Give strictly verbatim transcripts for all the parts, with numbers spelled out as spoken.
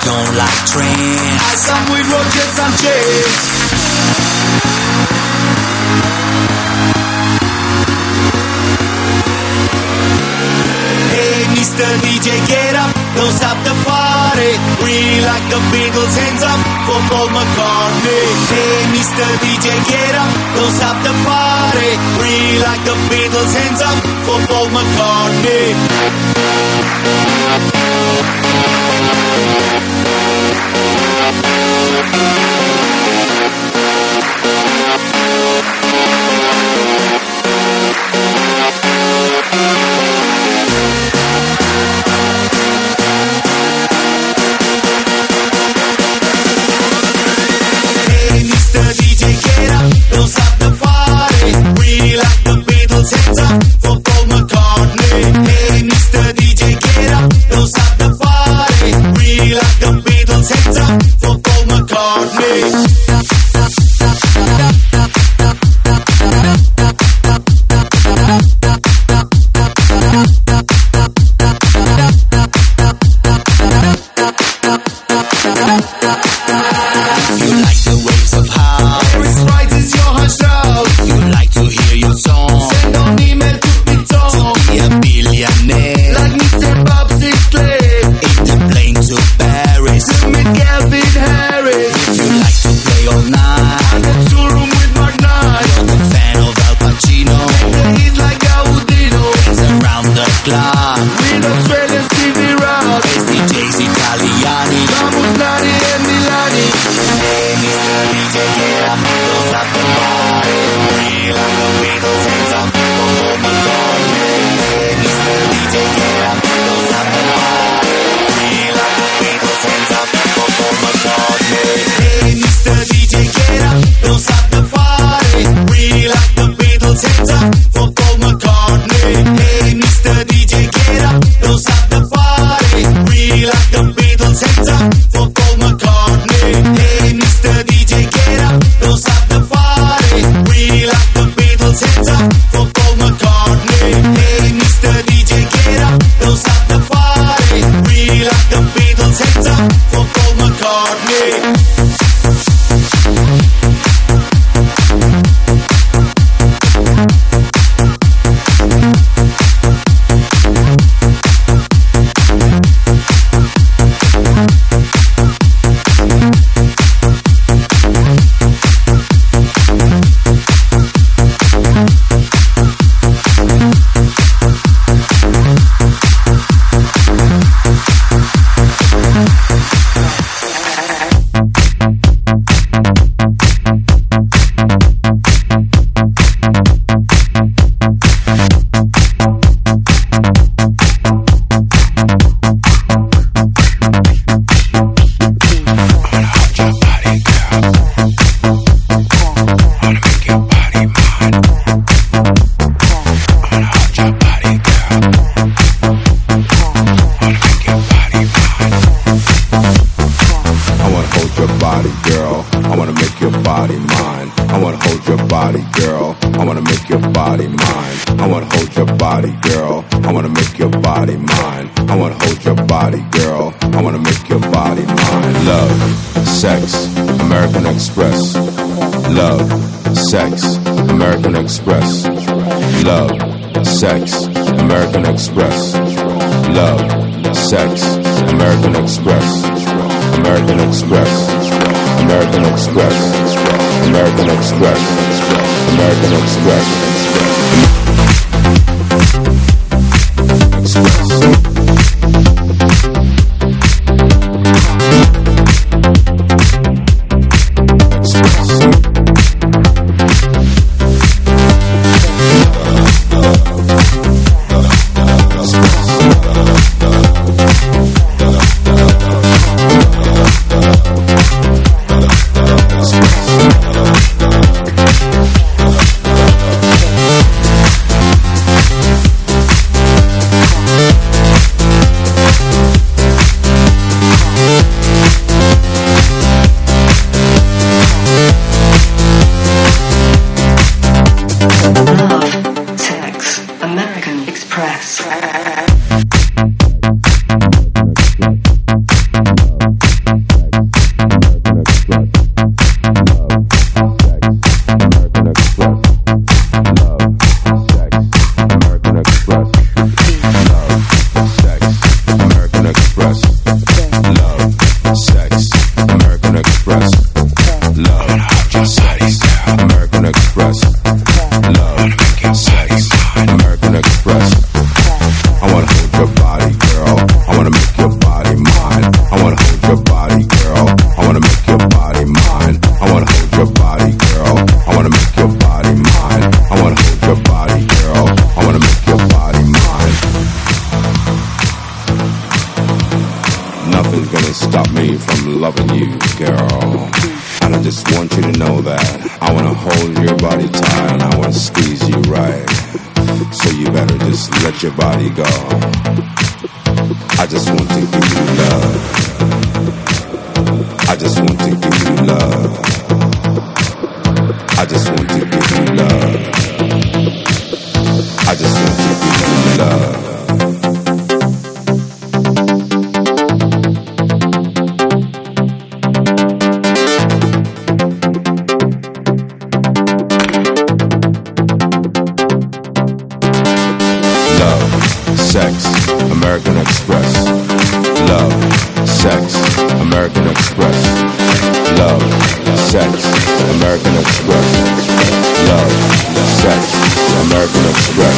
don't like trance. I come with Roger Sanchez. Hey, Mister D J, get up, don't stop the party. We like the Beatles, hands up for Paul McCartney. Hey, Mister D J, get up, don't stop the party. We like the Beatles, hands up for Paul McCartney. Hey, Mister D J, get up, don't stop the party. We like the Beatles, hands up for Paul McCartney. Hey, Mister D J, get up, don't stop the party. We like the Beatles, hands up for Paul McCartney. gonna stop me from loving you, girl. And I just want you to know that I wanna hold your body tight and I wanna squeeze you right. So you better just let your body go. I just want to give you love. I just want to give you love. I just want to give you love. I just want to give you love. American Express. Love, sex, American Express. Love, sex, American Express. Love, sex, American Express.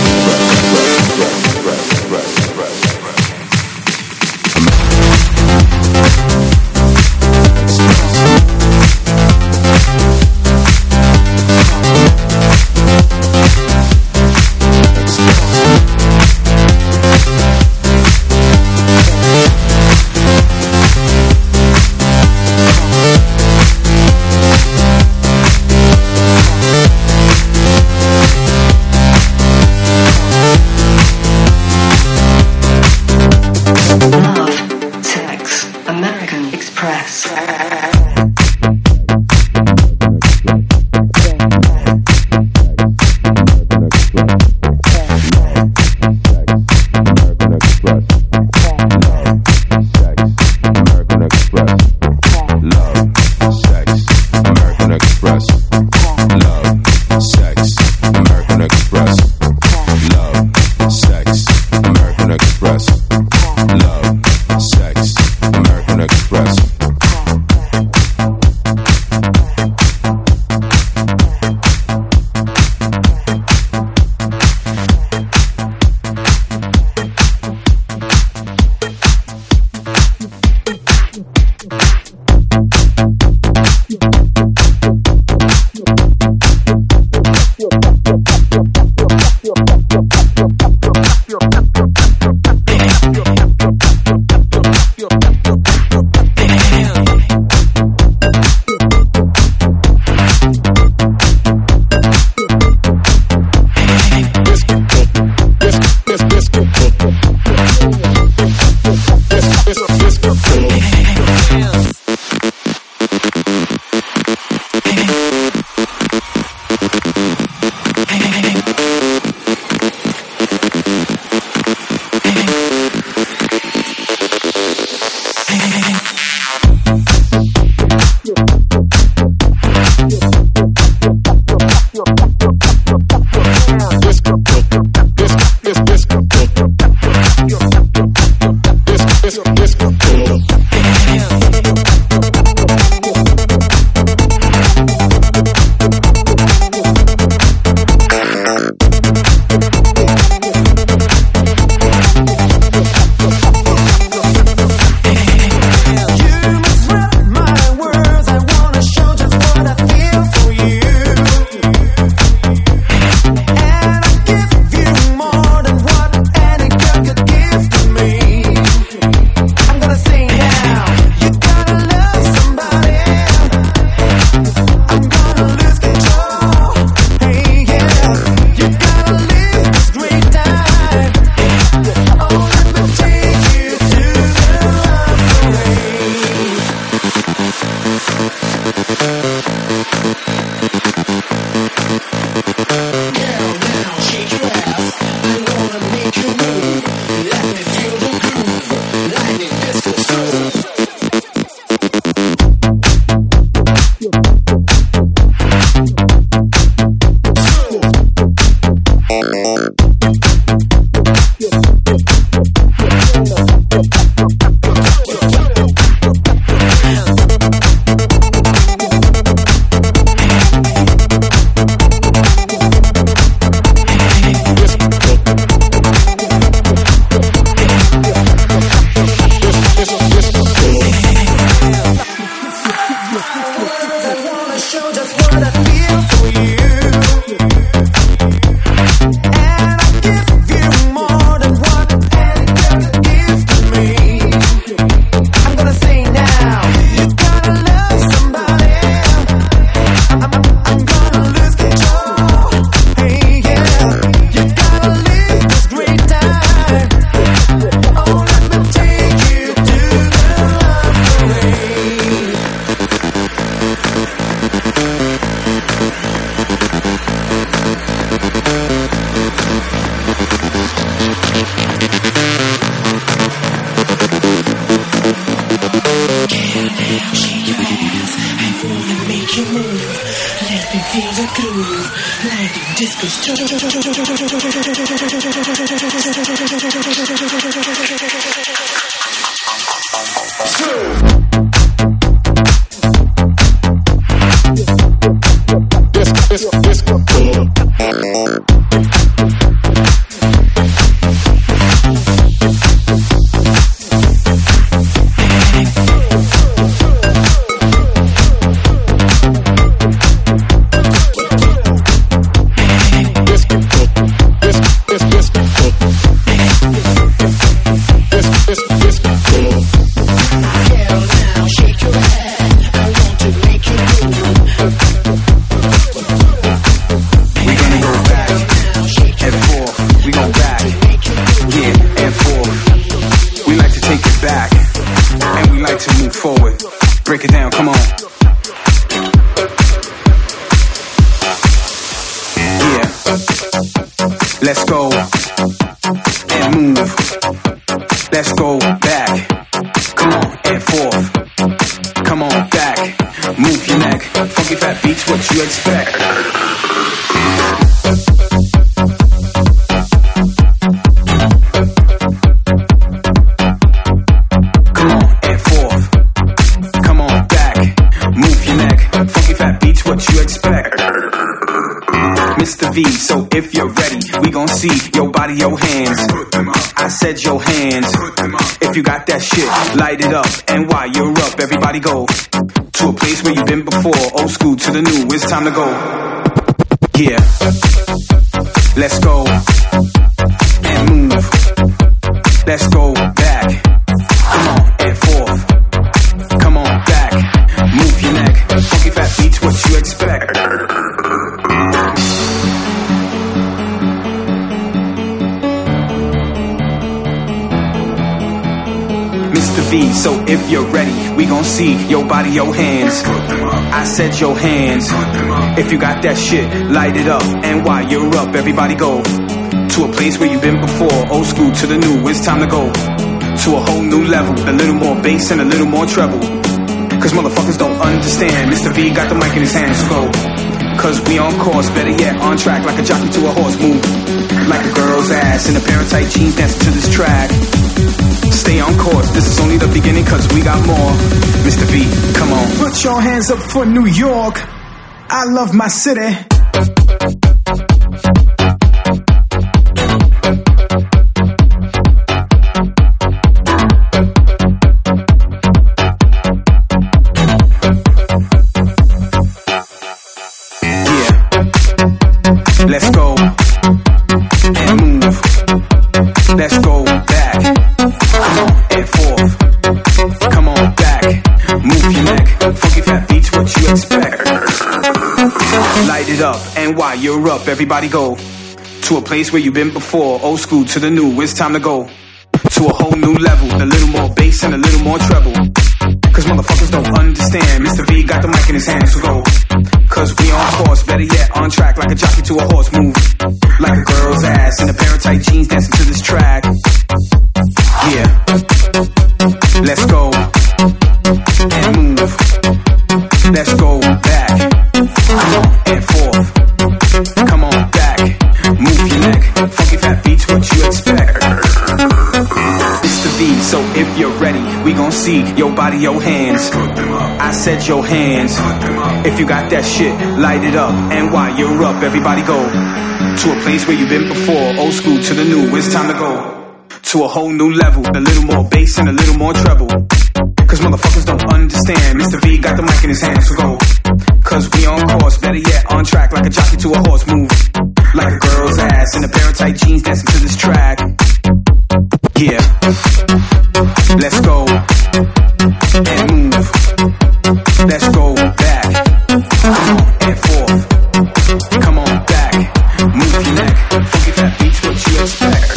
So if you're ready, we gon' see your body, your hands. I said your hands. If you got that shit, light it up. And while you're up, everybody go to a place where you've been before. Old school to the new, it's time to go. Yeah, let's go and move. Let's go back. Come on and forth. Come on back. Move your neck. Funky fat beats, what you expect? So if you're ready, we gon' see your body, your hands. I said your hands. If you got that shit, light it up. And while you're up, everybody go to a place where you've been before. Old school to the new, it's time to go to a whole new level. A little more bass and a little more treble. Cause motherfuckers don't understand. Mister V got the mic in his hands, so go. Cause we on course, better yet on track. Like a jockey to a horse, move like a girl's ass in a pair of tight jeans, dancing to this track. Stay on course, this is only the beginning, cause we got more. Mister V, come on. Put your hands up for New York. I love my city. Yeah, let's go and move. Let's go back. And forth, come on back, move your neck, funky fat beats, what you expect? Light it up, and while you're up, everybody go to a place where you've been before. Old school to the new, it's time to go to a whole new level. A little more bass and a little more treble. Cause motherfuckers don't understand. Mister V got the mic in his hands, so go. Cause we on course, better yet on track. Like a jockey to a horse, move like a girl's ass in a pair of tight jeans, dancing to this track. Yeah, let's go and move. Let's go back. Come on and forth. Come on back. Move your neck. Funky fat beats, what you expect? It's the V, so if you're ready, we gon' see your body, your hands. I said your hands. If you got that shit, light it up. And while you're up, everybody go to a place where you've been before. Old school to the new, it's time to go to a whole new level. A little more bass and a little more treble. Cause motherfuckers don't understand. Mister V got the mic in his hands, so go. Cause we on course, better yet on track. Like a jockey to a horse, move like a girl's ass in a pair of tight jeans, dancing to this track. Yeah, let's go and move. Let's go back. Come on and forth. Come on back. Move your neck. Funky fat beats, what you expect?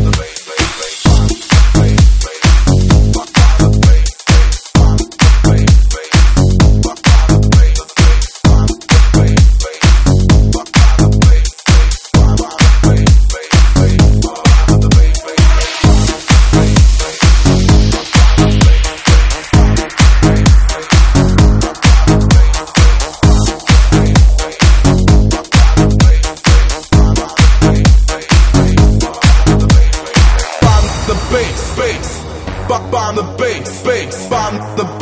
Wait.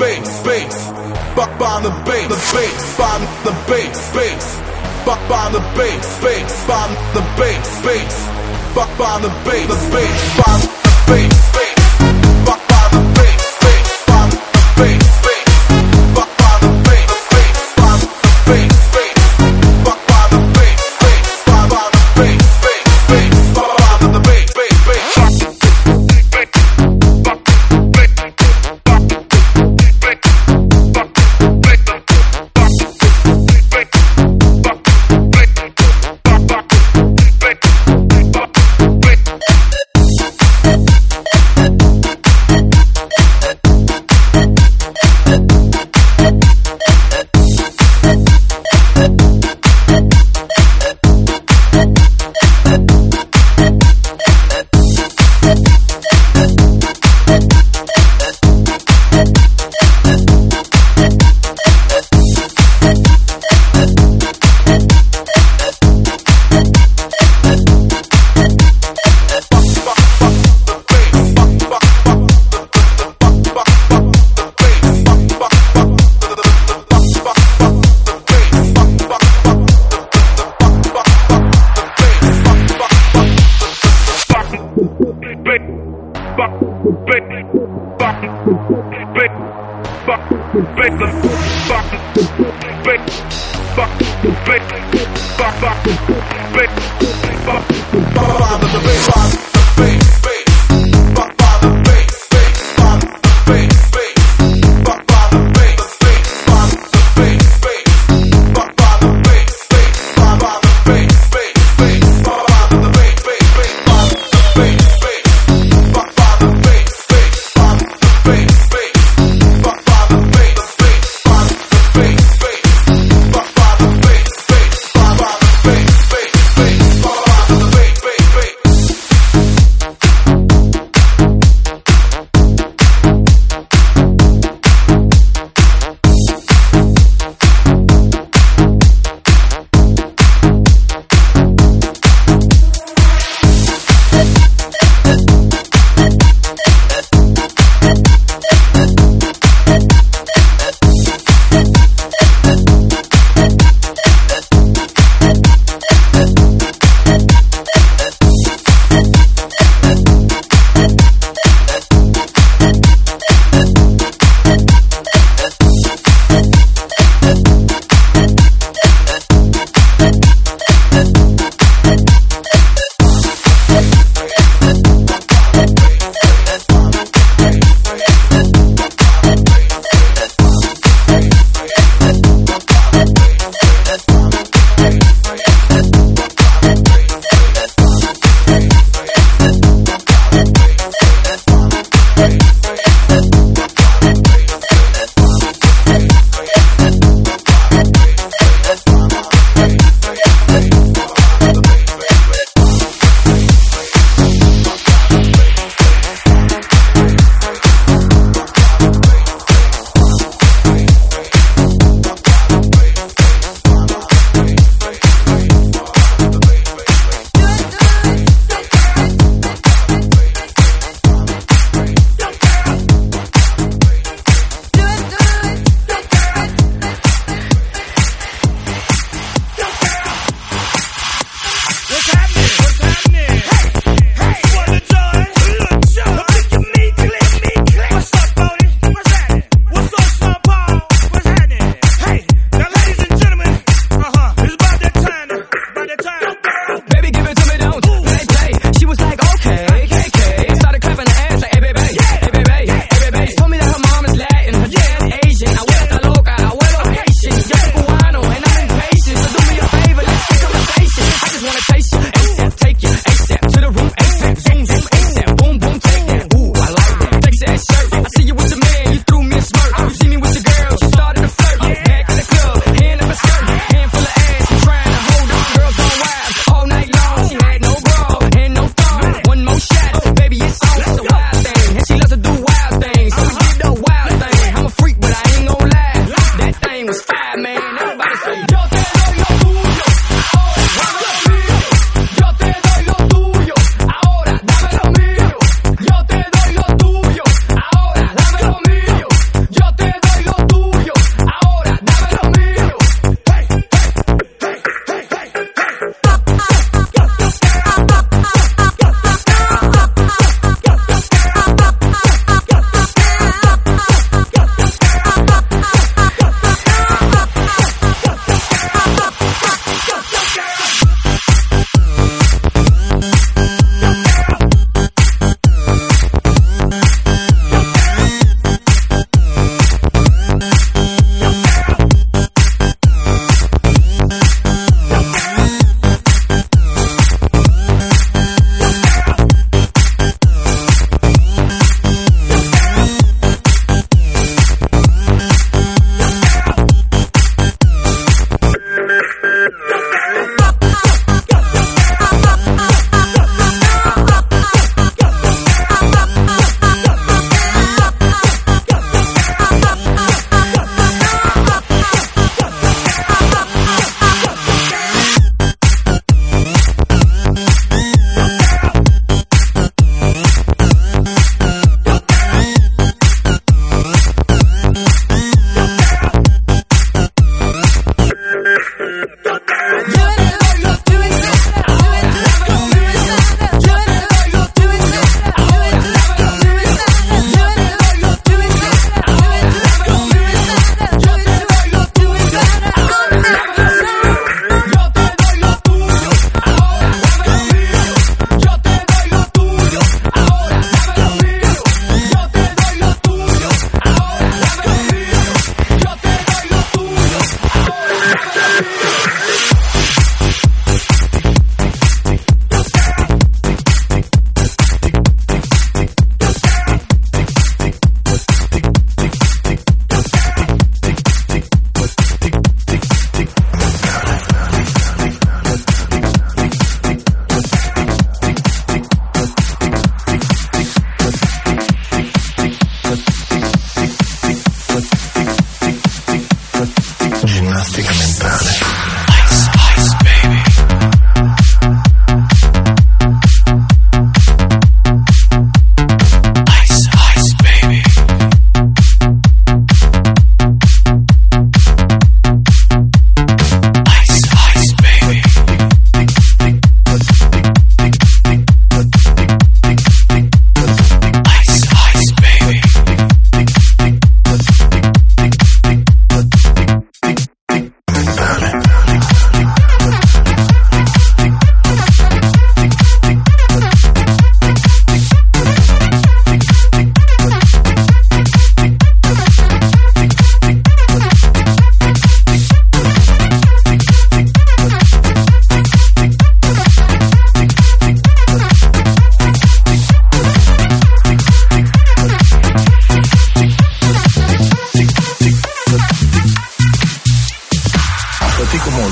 bass, bass. By, by the bass, the bass, by the bass, bass. By, by the bass, bass, by the bass, bass. By, by the bass, the bass, by the bass, bass. By, by the bass, bass, by the bass, bass. By, by the bass, bass, by the bass, bass. By, by the bass, bass, by, by the bass, bass, bass. By, by the bass, bass, bass.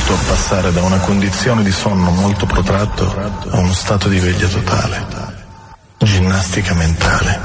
aiuto a passare da una condizione di sonno molto protratto a uno stato di veglia totale. Ginnastica mentale.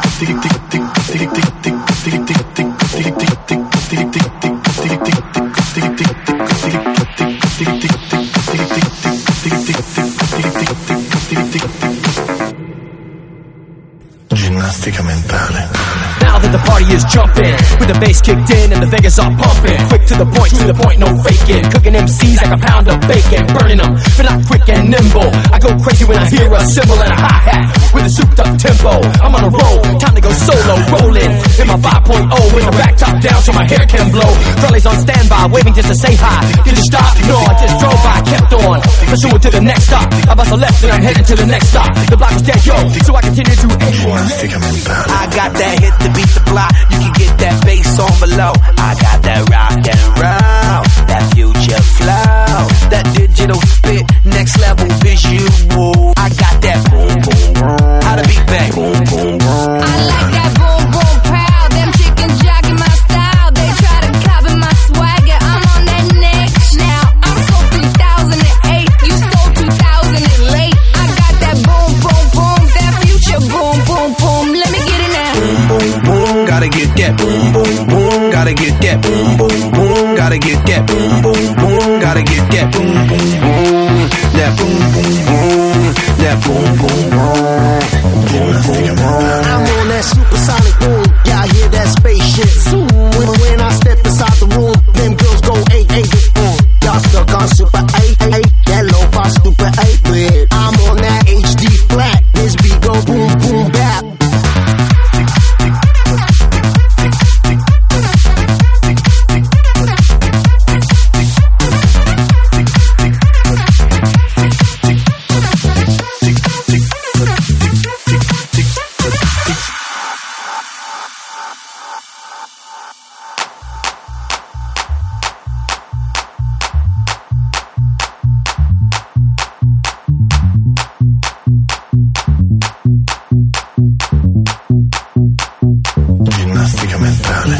Ginnastica mentale. Now that the party is jumping, with the bass kicked in and the fingers are pumping, quick to the point, to the point, no faking, cooking M Cs like a pound of bacon, burning them, but not quick and nimble. I go crazy when I hear a cymbal and a hi-hat with a souped up tempo. I'm on a roll, time to go solo, rolling in my five point oh with the back top down so my hair can blow. Fellas on standby, waving just to say hi. Did you stop? No, I just drove by, kept on, pursuing to the next stop. I bust a left and I'm headed to the next stop. The block is dead, yo, so I continue to Ginnastica mentale. I got that hit to beat the block. You can get that bass on below. I got that rock and roll, that future flow, that digital spit, next level visual. I got that boom boom boom. How to beat bang boom boom boom. I like that boom boom pow. Them chickens jogging my style. They try to copy my swagger. I'm on that next now. I'm so two thousand eight. You stole two thousand late. I got that boom boom boom. That future boom boom boom. Let me get it now. Boom boom boom. Gotta get that boom boom boom. Gotta get that boom boom boom. Gotta get that boom boom boom. Gotta get that boom boom boom. That boom boom boom. That boom boom boom. Boom boom boom. I'm on that supersonic boom. Y'all hear that spaceship zoom. When, when I step inside the room, them girls go eight eight. Mm. Y'all stuck on super eight eight. That lo-fi stupid eight bit. I'm on that H D flat. This beat go boom boom bap. Ginnastica mentale.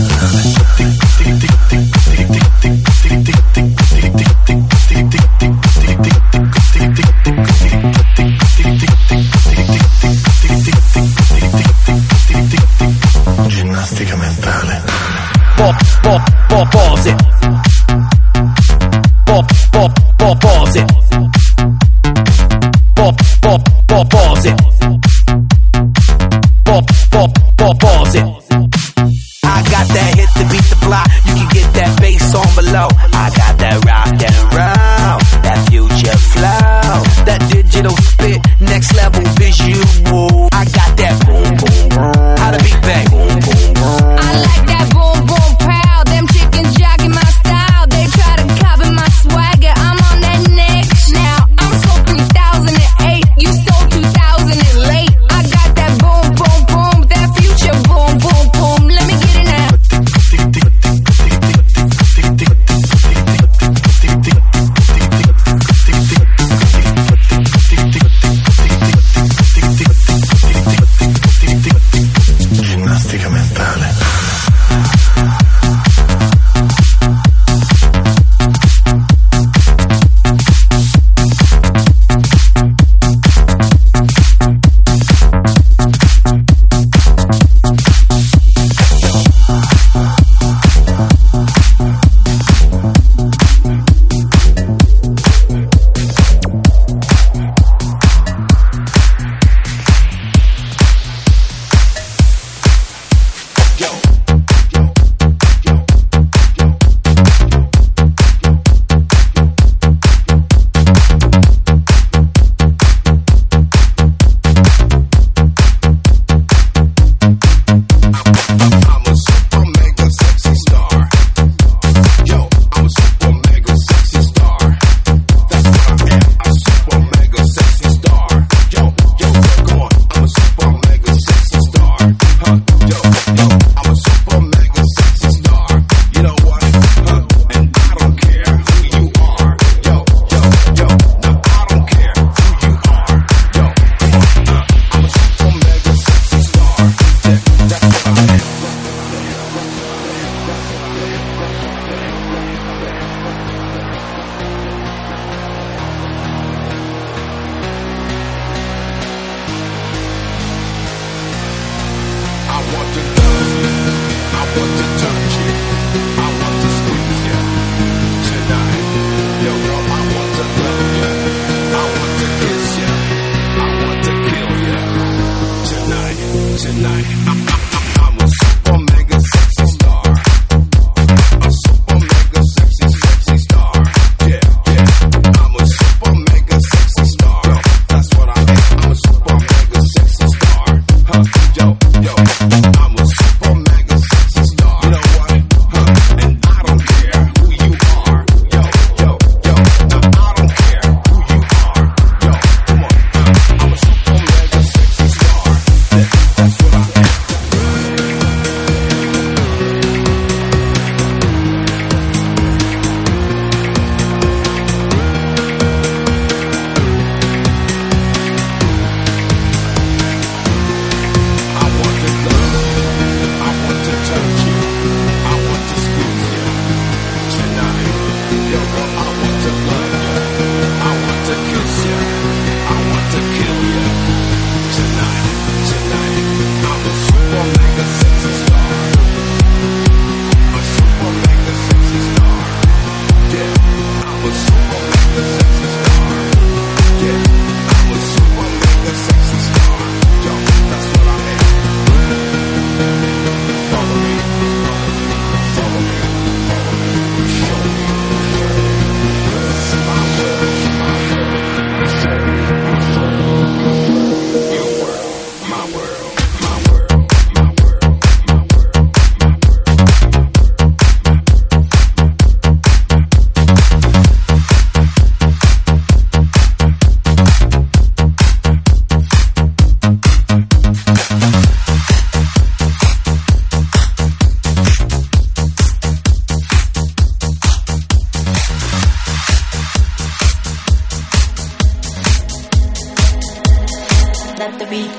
Ginnastica mentale. Pop, pop, pop, pause it. Pop, pop, pop, pause it. Pop, pop, pop, pause it. Pop, pop, pop, pause it. I got that hit to beat the block. You can get that bass on below. I got that rock and roll, that future flow, that digital spit, next level visual. I got that boom boom boom. How to beat bang boom boom boom. I like that boom boom pow. Them chickens jogging my style. They try to copy my swagger. I'm on that next now. I'm so three thousand eight. You stole two thousand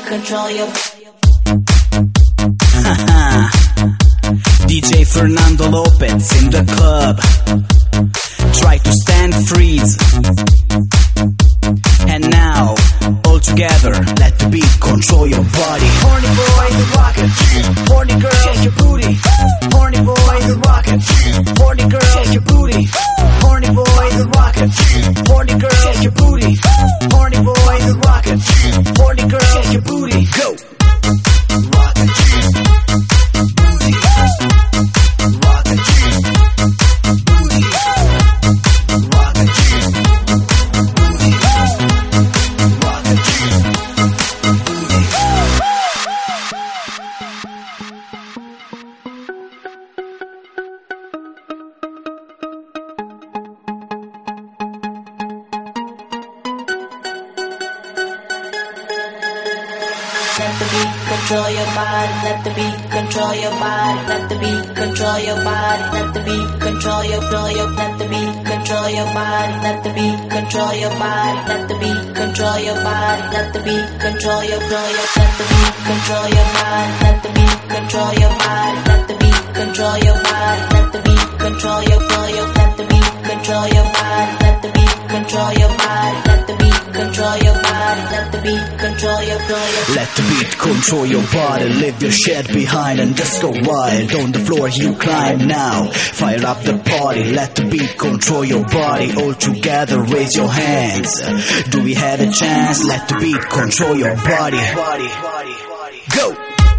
control your. D J Fernando Lopez in the club. Try to stand freeze. And now, all together, let the beat control your body. Horny boy, the rocket. Horny girl, shake your booty. Horny boy, the rocket. Horny girl, shake your booty. Horny boy, the rocket. Horny girl, shake your booty. Horny boy, the rocket. Horny girl, shake your booty. Go. Rocket. Booty. Rocket. Booty. Rocket. Booty. Rocket. Booty. Let the beat control your body. Let the beat control your body. Let the beat control your body. Let the beat control your control your. Let the beat control your body. Let the beat control your body. Let the beat control your body. Let the beat control your control your. Let the beat control your body. Let the beat control your body. Let the beat control your body. Let the beat control your control your. Let the beat control your body. Let the beat control your body. Let the beat control your body. Let the beat control your control your. Let the beat control your body, leave your shit behind and just go wild. On the floor you climb now, fire up the party. Let the beat control your body, all together raise your hands. Do we have a chance? Let the beat control your body. Go!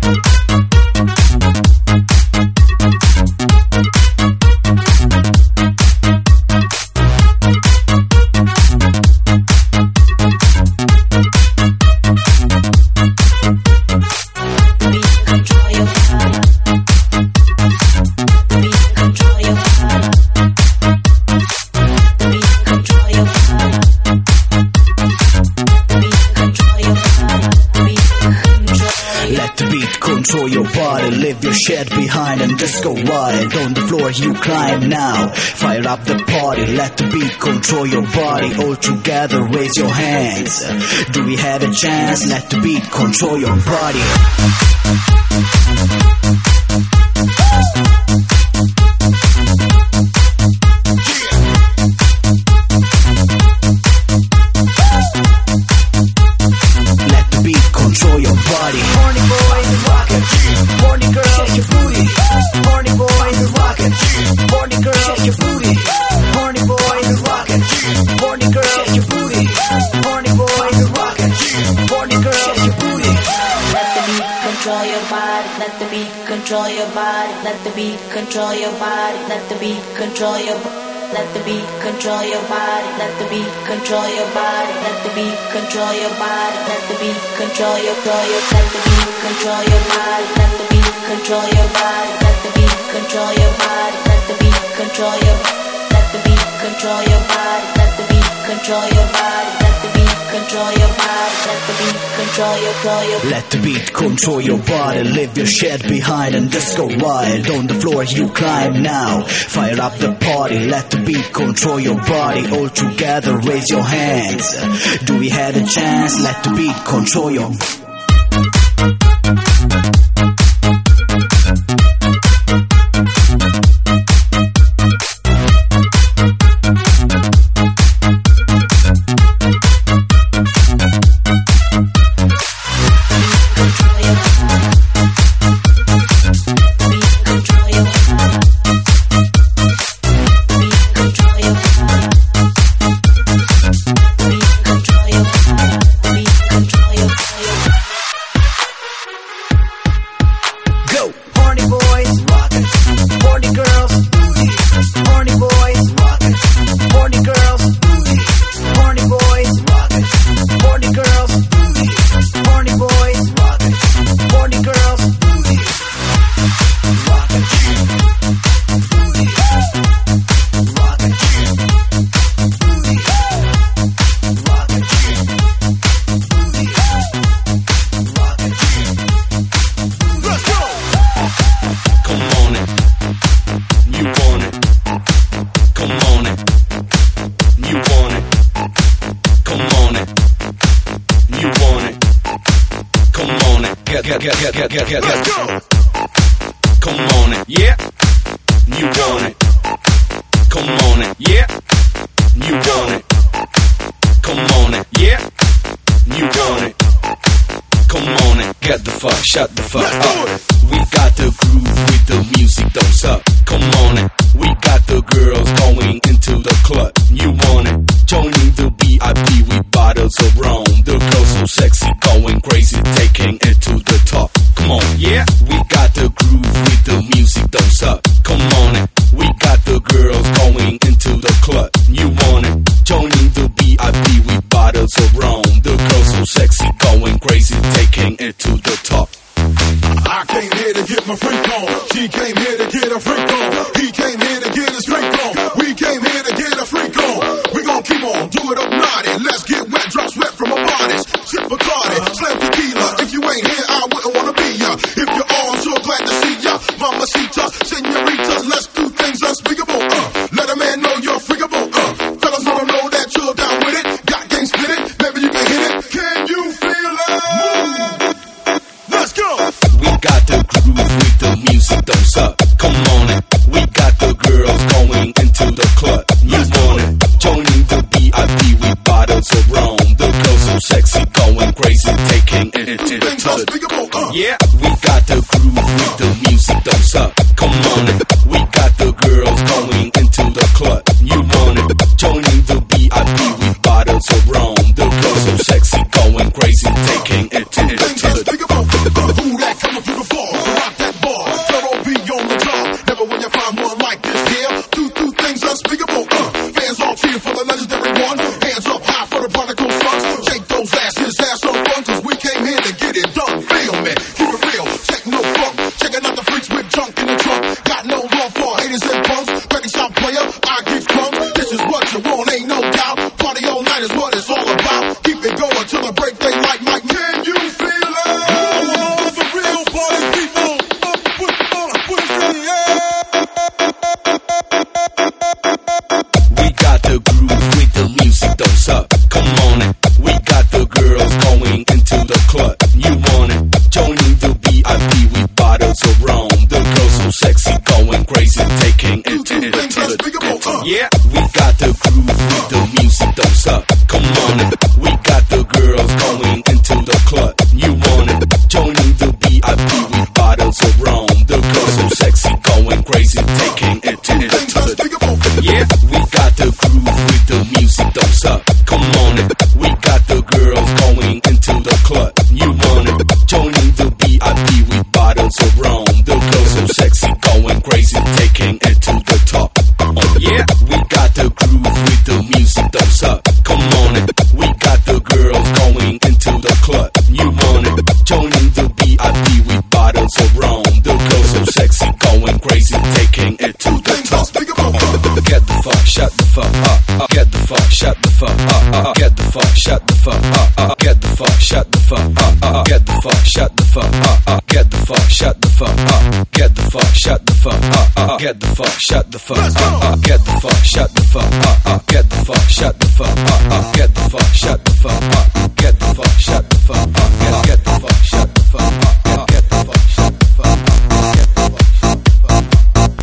Control your body, leave your shit behind and just go wild. On the floor you climb now, fire up the party. Let the beat control your body, all together raise your hands. Do we have a chance? Let the beat control your body. Let the beat control your body. Horny boy, the rocket. Horny girl, shake your booty. Horny boy, the rocket. Horny girl, shake your booty. Horny boy, the rocket. Horny girl, shake your booty. Horny boy, the rocket. Horny girl, shake your booty. Let the beat control your body. Let the beat control your body. Let the beat control your body. Let the beat control your body. Let the beat control your body. Let the beat control your body. Let the beat control your body. Let the beat control your control your. Let the beat control your body. Let the beat control your body. Let the beat control your body. Let the beat control your. Let the beat control your body. Let the beat control your body. Let the beat control your body. Let the beat control your control your. Let the beat control your body, leave your shit behind and just go wild. On the floor you climb now, fire up the party. Let the beat control your body, all together raise your hands. Do we have a chance? Let the beat control your. get, get, get, get, get, get, let's go. Come on it, yeah. You want it. Come on it, yeah. You want it. Come on it, yeah. You want it. Come on it, get the fuck, shut the fuck up. We got the groove with the music, don't suck. Come on it, we got the girls going into the club. You want it, joining the V I P with bottles of rum. The girls so sexy, going crazy, taking it to the top. Come on, yeah, we got the groove with the music, don't suck. Come on it, we got the girls going into the club. You want it, joining the V I P with bottles of rum. The girls so sexy, going crazy, taking it to the top. I came here to get my freak on. She came here to get a freak on. He came here to get his freak on. We came here to get a freak on. We gon' keep on, do it up naughty. Let's get wet, drop sweat from our bodies. Sip Bacardi, slam tequila. If you ain't here, I wouldn't wanna be ya. If you're all, I'm sure glad to see ya. Mamacita, senoritas, let's do things unspeakable. Uh, let a man know you're freakable. Uh, fellas wanna know that you're down with it. Got game split it, maybe you can hit it. Can you feel it? Move. Let's go. We got the groove with the music, don't suck. Come on it. We got the girls going into the club. You want it, joining the V I P with bottles of rum. The girls so sexy, going crazy, taking it to the top. Yeah, we got the groove with the music, don't suck. Come on it. We got the girls going into the club. You want it, joining the V I P with bottles of rum. The girls so sexy, going crazy, taking it to the top. Who that coming through the floor? Rock that bar. Thorough be on the job. Never will you find one like this here. Do do things unspeakable. Uh, fans all cheer for the legendary one. Hands up high for the Barnacle Sons. Shake those asses, ass on fun, cause we came here to get it done. Feel me, keep it real. Check no funk. Checking out the freaks with junk in the trunk. Got no love for haters and punks. Ready shot player, I give crumbs. This is what you want, ain't no doubt. Party all night is what it's all about. Keep it going till the break they like Mike. Can you feel it? We got the groove with the music, don't suck. Come on it. We got the girls going into the club. You want it, joining the V I P with bottles of rum. The girls so sexy, going crazy, taking it to the top. Yeah, we got the groove with the music, don't suck. Come on it. We got the girls going into the club. You want it, joining the V I P with bottles of rum. The girls so sexy, going crazy, taking it to the top. Yeah, we got the groove with the music, don't suck. Come on it. We got the girls going into the club. You want it, joining the V I P with bottles of rum. The girls so sexy, going crazy, taking it to the top. Oh yeah, we got the groove with the music, don't suck. Come on it. We got the girls going into the club. You want it, joining the V I P with bottles of rum. The girls so sexy, going crazy, taking it to the top. Get the fuck, shut the fuck up. Get the fuck, shut the fuck up. Get the fuck, shut the fuck up. Get the fuck, shut the fuck up. Get the fuck, shut the fuck up. Get the fuck, shut the fuck up. Get the fuck, shut the fuck up. Get the fuck, shut the fuck up. Get the fuck, shut the fuck up. Get the fuck, shut the fuck up. Get the fuck, shut the fuck up. Get the fuck, shut the fuck up. Get the fuck, shut the fuck up. Get the fuck, shut the fuck up. Get the fuck, shut the fuck up.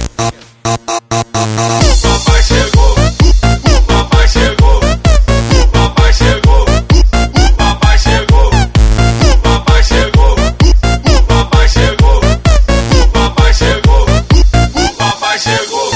O papai chegou, o papai chegou, o papai chegou, o papai chegou, o papai chegou, o papai chegou, o papai chegou, o papai chegou.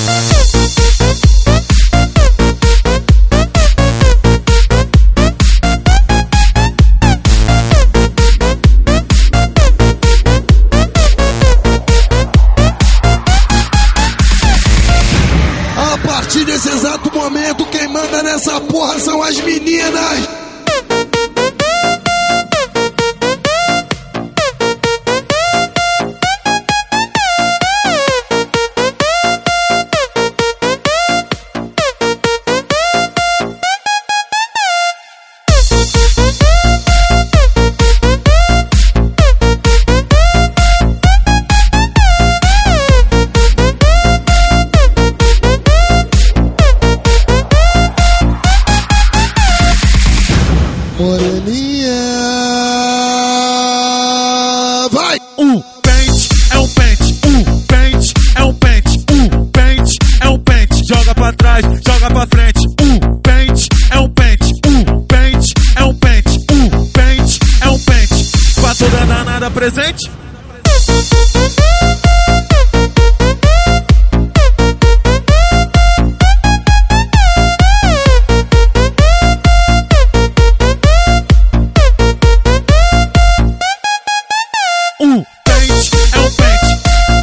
A partir desse exato momento, quem manda nessa porra são as meninas. atrás, joga pra frente. Um pente é um pente, um pente é um pente, um pente é um pente. Pra toda danada presente. Um pente é um pente.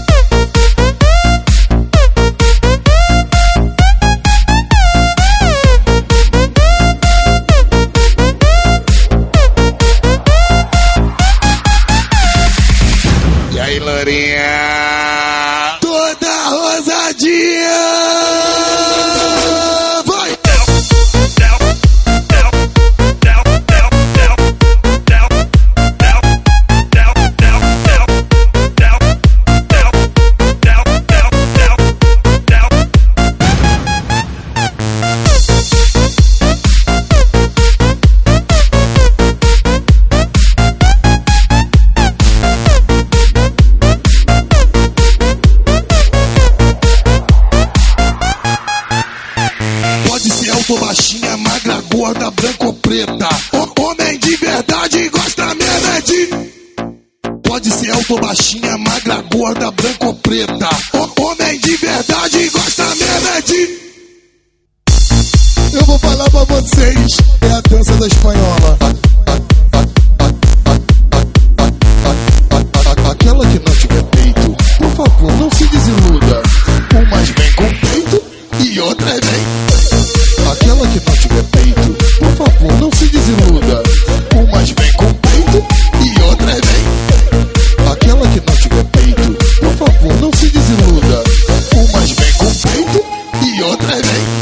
E aí, Lourinha? Toda rosadinha! Vai! Alto, baixinha, magra, gorda, branca ou preta. O homem de verdade gosta mesmo é de... Pode ser alto, baixinha, magra, gorda, branca ou preta. O homem de verdade gosta mesmo é de... Eu vou falar pra vocês, é a dança da espanhola. Aquela que não tiver peito, por favor, não se desiluda. Umas vem com peito e outras vem... Aquela que não tiver peito, por favor, não se desiluda. Umas vem com peito e outras vem. Aquela que não tiver peito, por favor, não se desiluda. Umas vem com peito e outras vem.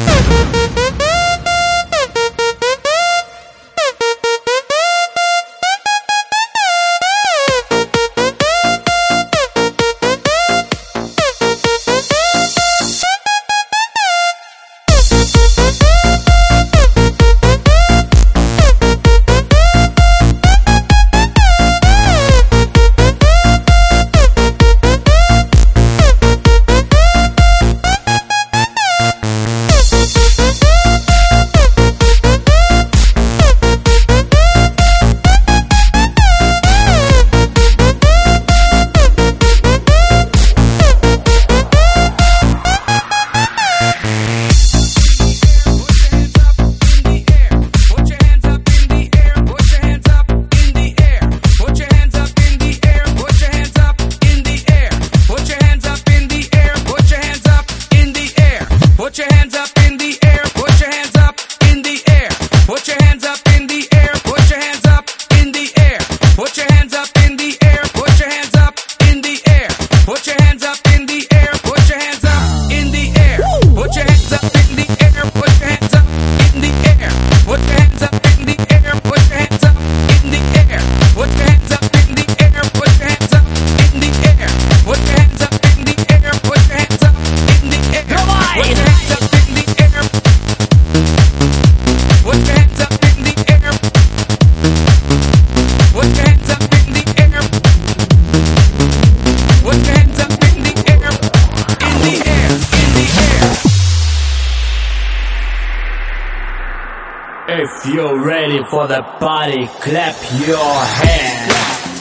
If you're ready for the party, clap your hands.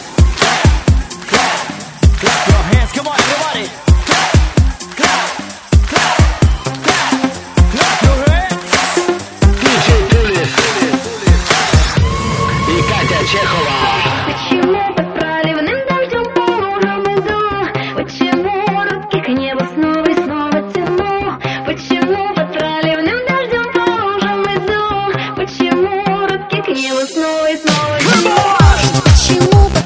Clap, clap your hands, come on everybody. Clap, clap, clap, clap, clap your hands. D J Tulis и Катя Чехова. Почему под проливным дождем по лужам иду? Почему руки к небу снова и снова тяну? Почему под проливным дождем по лужам иду? Почему руки к небу снова и снова тяну? Почему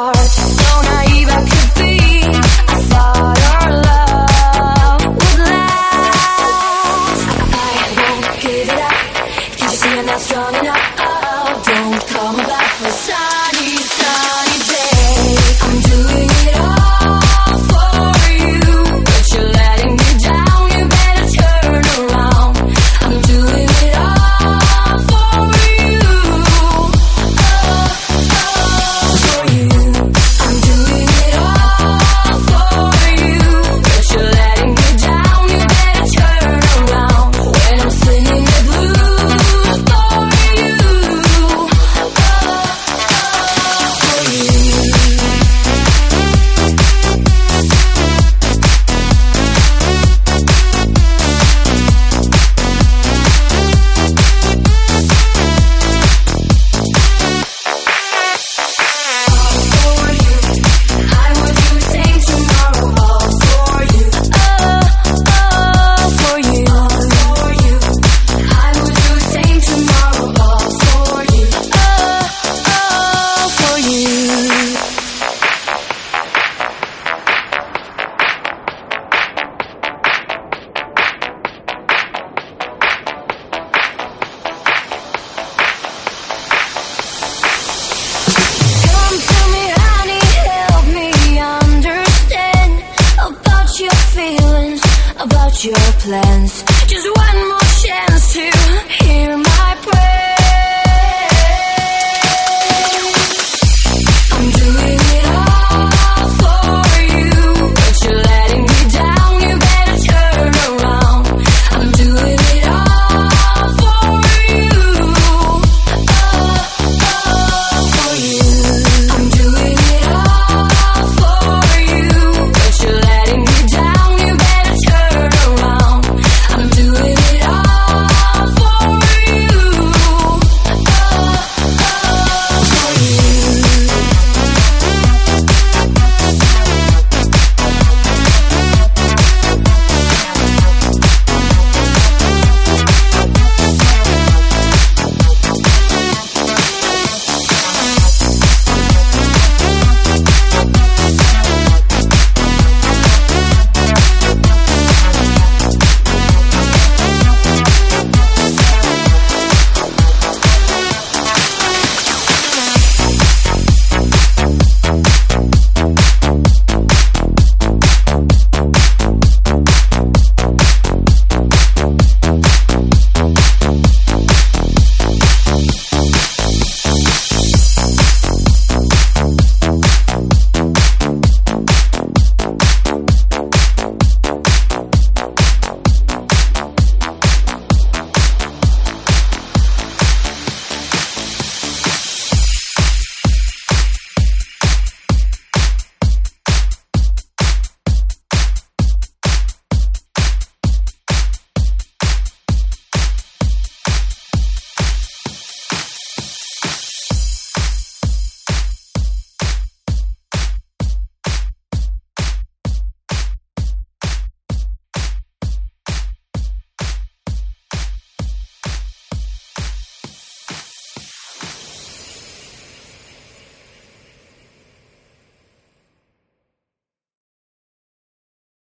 heart. So naive I could be. I thought